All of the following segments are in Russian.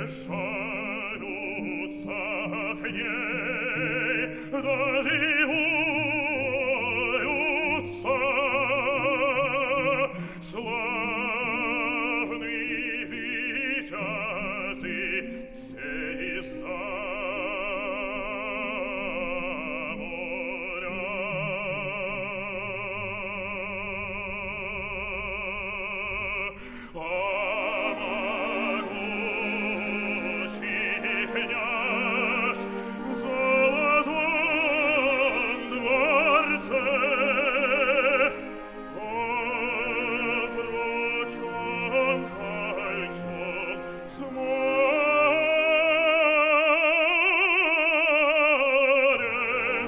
мешаются к ней, доживаются славные витязи сей за моря. Могучий князь в золотом дворце обручен кольцом с морем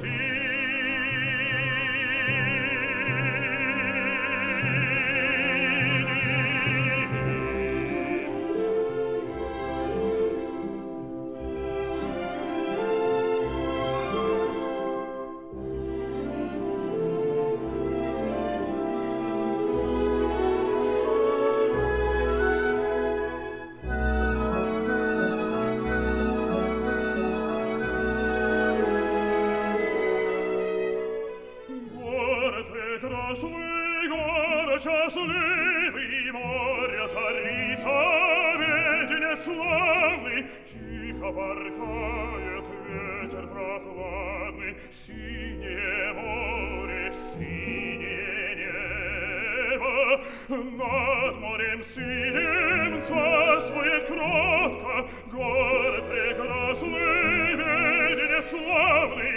Город прекрасный, город счастливый, море царица, веденец славный, тихо порхает ветер прохладный, синее море, синее небо, над морем синим царствует кротко, город прекрасный, веденец славный,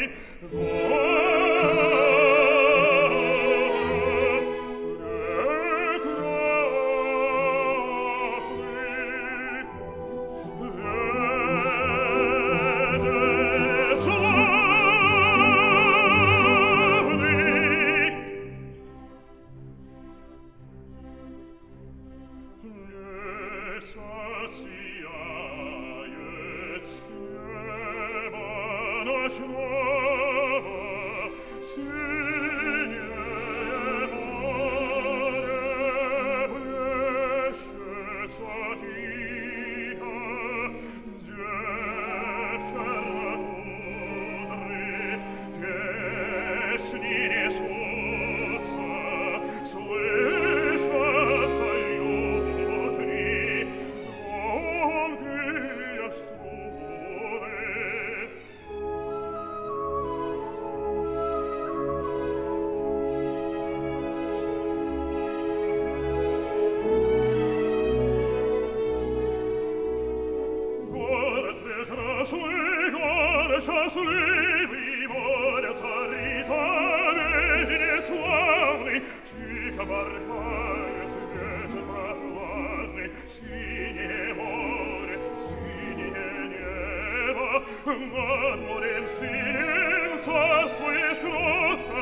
сияет с неба ночного, синее море плещется тихо, дев чернокудрых песни несутся, слышатся лютни, звонкие струны. Город прекрасный, город счастливый, море царица, веденец славный, тихо порхает ветер прохладный, синее море, синее небо, над морем синим царствуешь кротко,